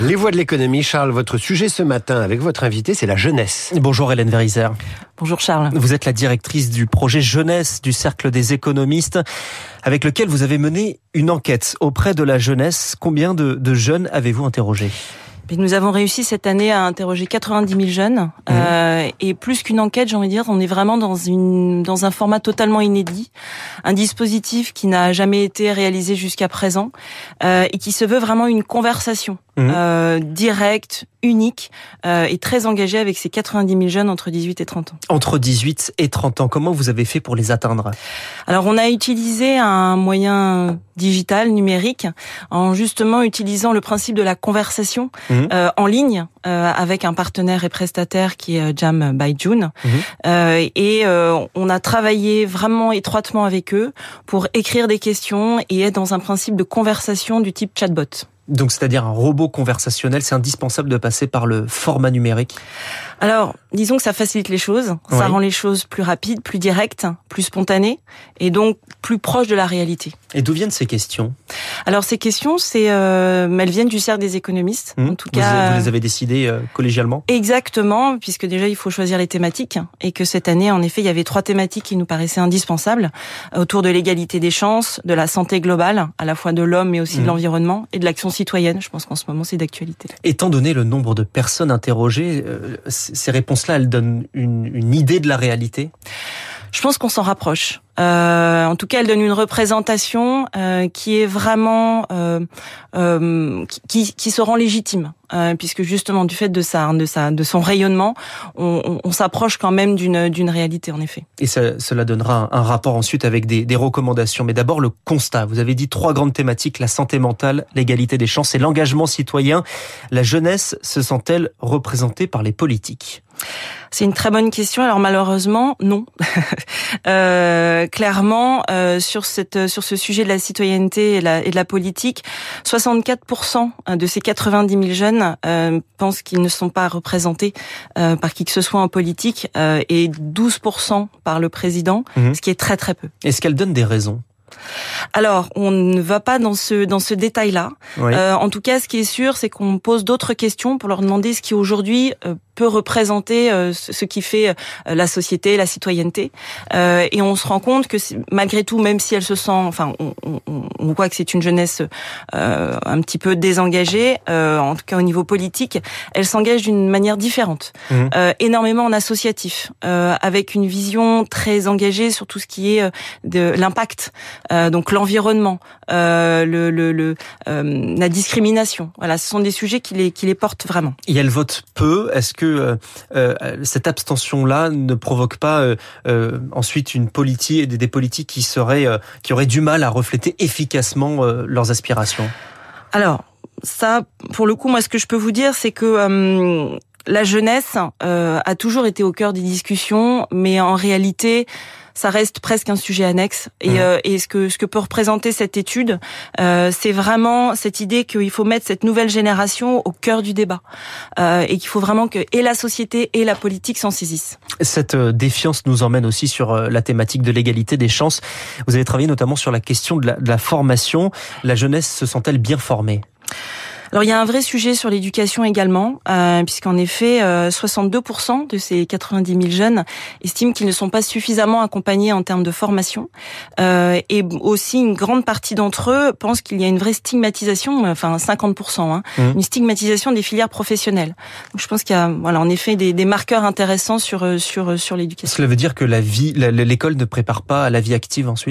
Les voix de l'économie, Charles, votre sujet ce matin avec votre invité, c'est la jeunesse. Bonjour Hélène Verizer. Bonjour Charles. Vous êtes la directrice du projet Jeunesse du Cercle des économistes, avec lequel vous avez mené une enquête auprès de la jeunesse. Combien de jeunes avez-vous interrogé ? Nous avons réussi cette année à interroger 90 000 jeunes. Et plus qu'une enquête, j'ai envie de dire, on est vraiment dans un format totalement inédit. Un dispositif qui n'a jamais été réalisé jusqu'à présent et qui se veut vraiment une conversation directe, unique et très engagée avec ces 90 000 jeunes entre 18 et 30 ans. Entre 18 et 30 ans, comment vous avez fait pour les atteindre ? Alors, on a utilisé un moyen digital, numérique, en justement utilisant le principe de la conversation en ligne avec un partenaire et prestataire qui est Jam by June. On a travaillé vraiment étroitement avec eux pour écrire des questions et être dans un principe de conversation du type chatbot. Donc, c'est-à-dire un robot conversationnel, c'est indispensable de passer par le format numérique ? Alors, disons que ça facilite les choses, ça rend les choses plus rapides, plus directes, plus spontanées, et donc plus proches de la réalité. Et d'où viennent ces questions ? Alors, ces questions, elles viennent du cercle des économistes. En tout cas, vous les avez décidées collégialement ? Exactement, puisque déjà, il faut choisir les thématiques, et que cette année, en effet, il y avait 3 thématiques qui nous paraissaient indispensables, autour de l'égalité des chances, de la santé globale, à la fois de l'homme, mais aussi de l'environnement, et de l'action citoyenne. Je pense qu'en ce moment, c'est d'actualité. Étant donné le nombre de personnes interrogées, ces réponses-là, elles donnent une idée de la réalité ? Je pense qu'on s'en rapproche. En tout cas, elle donne une représentation qui est vraiment qui se rend légitime, puisque justement du fait de son rayonnement, on s'approche quand même d'une réalité en effet. Et cela donnera un rapport ensuite avec des recommandations. Mais d'abord le constat. Vous avez dit 3 grandes thématiques: la santé mentale, l'égalité des chances et l'engagement citoyen. La jeunesse se sent-elle représentée par les politiques ? C'est une très bonne question. Alors malheureusement, non. Clairement, sur ce sujet de la citoyenneté et de la politique, 64% de ces 90 000 jeunes pensent qu'ils ne sont pas représentés par qui que ce soit en politique et 12% par le président, ce qui est très très peu. Est-ce qu'elle donne des raisons ? Alors, on ne va pas dans ce détail-là. En tout cas, ce qui est sûr, c'est qu'on pose d'autres questions pour leur demander ce qui aujourd'hui peut représenter ce qui fait la société, la citoyenneté. Et on se rend compte que malgré tout, même si elle se sent, on voit que c'est une jeunesse un petit peu désengagée, en tout cas au niveau politique, elle s'engage d'une manière différente, énormément en associatif, avec une vision très engagée sur tout ce qui est de l'impact. Donc l'environnement, la discrimination. Voilà, ce sont des sujets qui les portent vraiment. Et elle vote peu. Est-ce que cette abstention-là ne provoque pas ensuite une politique, des politiques qui auraient du mal à refléter efficacement leurs aspirations ? Alors ça, pour le coup, moi, ce que je peux vous dire, c'est que la jeunesse a toujours été au cœur des discussions, mais en réalité, ça reste presque un sujet annexe. Et ce que peut représenter cette étude, c'est vraiment cette idée qu'il faut mettre cette nouvelle génération au cœur du débat. Et qu'il faut vraiment que et la société et la politique s'en saisissent. Cette défiance nous emmène aussi sur la thématique de l'égalité des chances. Vous avez travaillé notamment sur la question de la formation. La jeunesse se sent-elle bien formée ? Alors il y a un vrai sujet sur l'éducation également, puisqu'en effet 62% de ces 90 000 jeunes estiment qu'ils ne sont pas suffisamment accompagnés en termes de formation, et aussi une grande partie d'entre eux pensent qu'il y a une vraie stigmatisation, 50%, une stigmatisation des filières professionnelles. Donc je pense qu'il y a en effet des marqueurs intéressants sur l'éducation. Cela veut dire que l'école ne prépare pas à la vie active ensuite ?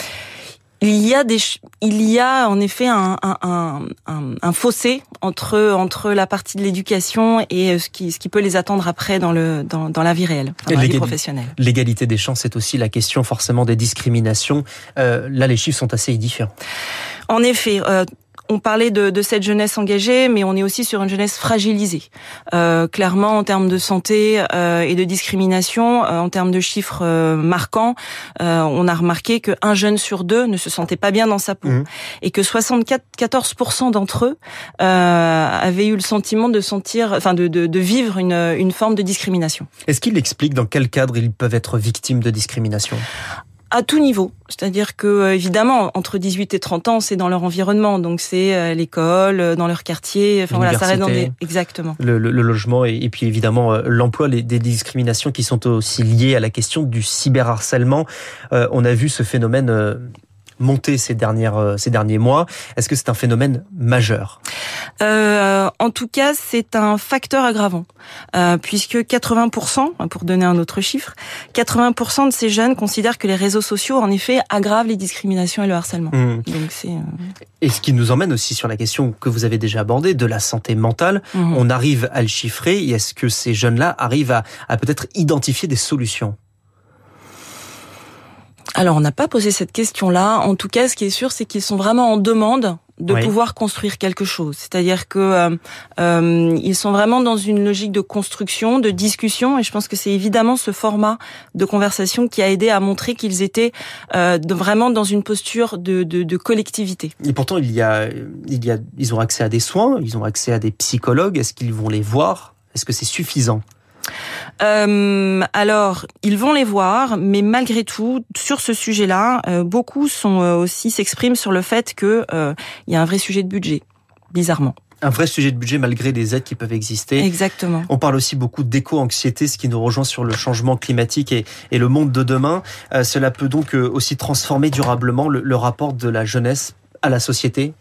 Il y a en effet un fossé entre la partie de l'éducation et ce qui peut les attendre après dans la vie réelle, dans la vie professionnelle. L'égalité des chances, c'est aussi la question forcément des discriminations. Là, les chiffres sont assez différents. En effet. On parlait de cette jeunesse engagée, mais on est aussi sur une jeunesse fragilisée. Clairement, en termes de santé et de discrimination, en termes de chiffres marquants, on a remarqué qu'un jeune sur 2 ne se sentait pas bien dans sa peau. Et que 14% d'entre eux avaient eu le sentiment de vivre une forme de discrimination. Est-ce qu'il explique dans quel cadre ils peuvent être victimes de discrimination ? À tout niveau. C'est-à-dire que, évidemment, entre 18 et 30 ans, c'est dans leur environnement. Donc, c'est l'école, dans leur quartier. Enfin, voilà, ça reste dans des... Exactement. Le logement et puis, évidemment, l'emploi, des discriminations qui sont aussi liées à la question du cyberharcèlement. On a vu ce phénomène monter ces derniers mois. Est-ce que c'est un phénomène majeur ? En tout cas, c'est un facteur aggravant, puisque 80%, pour donner un autre chiffre, 80% de ces jeunes considèrent que les réseaux sociaux, en effet, aggravent les discriminations et le harcèlement. Donc c'est. Et ce qui nous emmène aussi sur la question que vous avez déjà abordée de la santé mentale. On arrive à le chiffrer. Et est-ce que ces jeunes-là arrivent à peut-être identifier des solutions ? Alors, on n'a pas posé cette question-là. En tout cas, ce qui est sûr, c'est qu'ils sont vraiment en demande de pouvoir construire quelque chose. C'est-à-dire que ils sont vraiment dans une logique de construction, de discussion, et je pense que c'est évidemment ce format de conversation qui a aidé à montrer qu'ils étaient vraiment dans une posture de collectivité. Et pourtant, ils ont accès à des soins, ils ont accès à des psychologues. Est-ce qu'ils vont les voir ? Est-ce que c'est suffisant ? Alors, ils vont les voir, mais malgré tout, sur ce sujet-là, beaucoup s'expriment sur le fait que il y a un vrai sujet de budget, bizarrement. Un vrai sujet de budget malgré les aides qui peuvent exister. Exactement. On parle aussi beaucoup d'éco-anxiété, ce qui nous rejoint sur le changement climatique et le monde de demain. Cela peut donc aussi transformer durablement le rapport de la jeunesse à la société.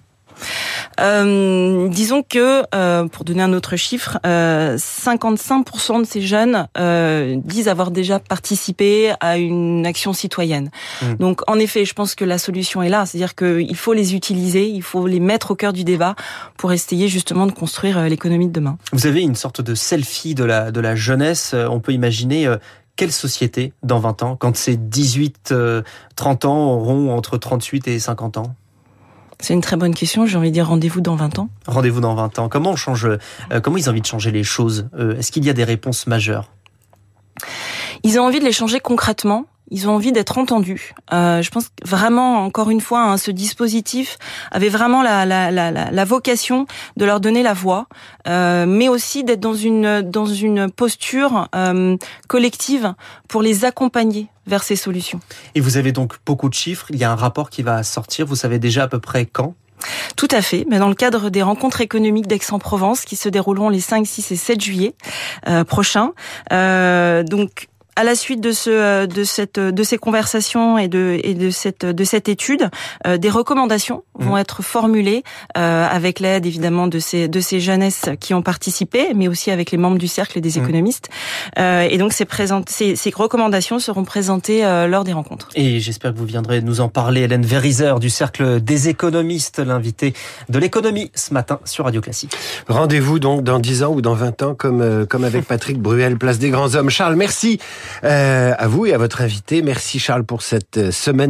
Disons que, pour donner un autre chiffre, 55% de ces jeunes disent avoir déjà participé à une action citoyenne. Donc, en effet, je pense que la solution est là, c'est-à-dire qu'il faut les utiliser, il faut les mettre au cœur du débat pour essayer justement de construire l'économie de demain. Vous avez une sorte de selfie de la jeunesse. On peut imaginer quelle société dans 20 ans, quand ces 18-30 ans auront entre 38 et 50 ans ? C'est une très bonne question. J'ai envie de dire rendez-vous dans 20 ans. Rendez-vous dans 20 ans. Comment ils ont envie de changer les choses ? Est-ce qu'il y a des réponses majeures ? Ils ont envie de les changer concrètement. Ils ont envie d'être entendus. Je pense vraiment, encore une fois, ce dispositif avait vraiment la vocation de leur donner la voix, mais aussi d'être dans une posture collective pour les accompagner vers ces solutions. Et vous avez donc beaucoup de chiffres. Il y a un rapport qui va sortir. Vous savez déjà à peu près quand ? Tout à fait, mais dans le cadre des rencontres économiques d'Aix-en-Provence qui se dérouleront les 5, 6 et 7 juillet prochains. Donc, à la suite de ces conversations et de cette étude, des recommandations vont être formulées avec l'aide évidemment de ces jeunesses qui ont participé, mais aussi avec les membres du cercle des économistes. Et donc ces recommandations seront présentées lors des rencontres. Et j'espère que vous viendrez nous en parler, Hélène Verizer du cercle des économistes, l'invitée de l'économie ce matin sur Radio Classique. Rendez-vous donc dans 10 ans ou dans 20 ans comme avec Patrick Bruel, place des grands hommes. Charles, merci à vous et à votre invité. Merci Charles pour cette semaine